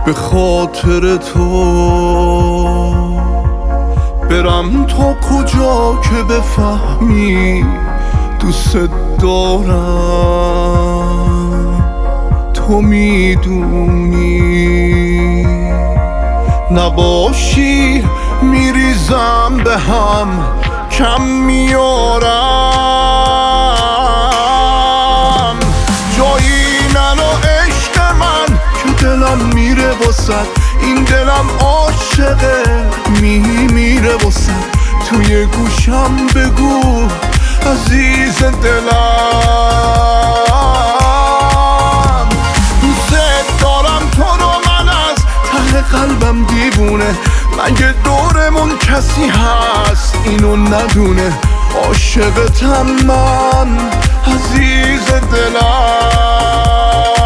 به خاطر تو برم تا کجا که بفهمی دوست دارم. تو میدونی نباشی میریزم به هم کم میارم. جایی ننو عشق من که دلم میره واسد، این دلم عاشقه میمیره واسد. توی گوشم بگو عزیز دلم دوست دارم تو رو من از ته قلبم دیوونه. مگه دورمون کسی هست اینو ندونه؟ عاشقتم من عزیز دلم.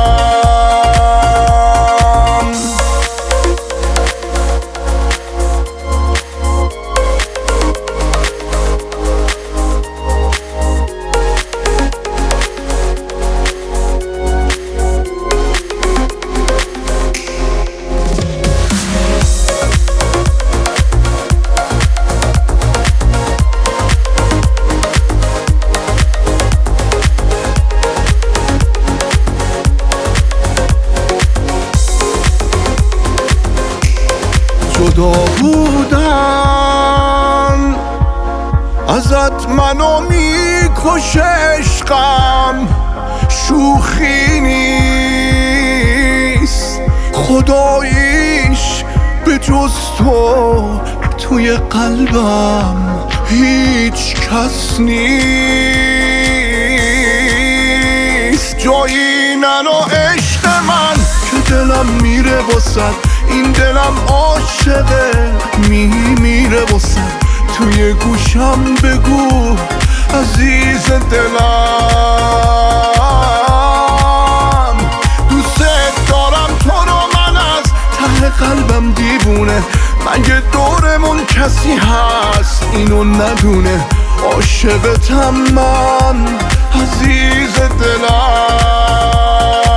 جدا بودن ازت منو میکشه عشقم، شوخی نیست خداییش به جز تو توی قلبم هیچ کس نیست. جایی ننو عشق من که دلم میره واسد، این دلم عاشقه میمیره واسد. توی گوشم بگو عزیز دلم دوست دارم تو رو من از ته قلبم دیوونه. مگه دورمون کسی هست اینو ندونه؟ عاشقتم من عزیز دلم.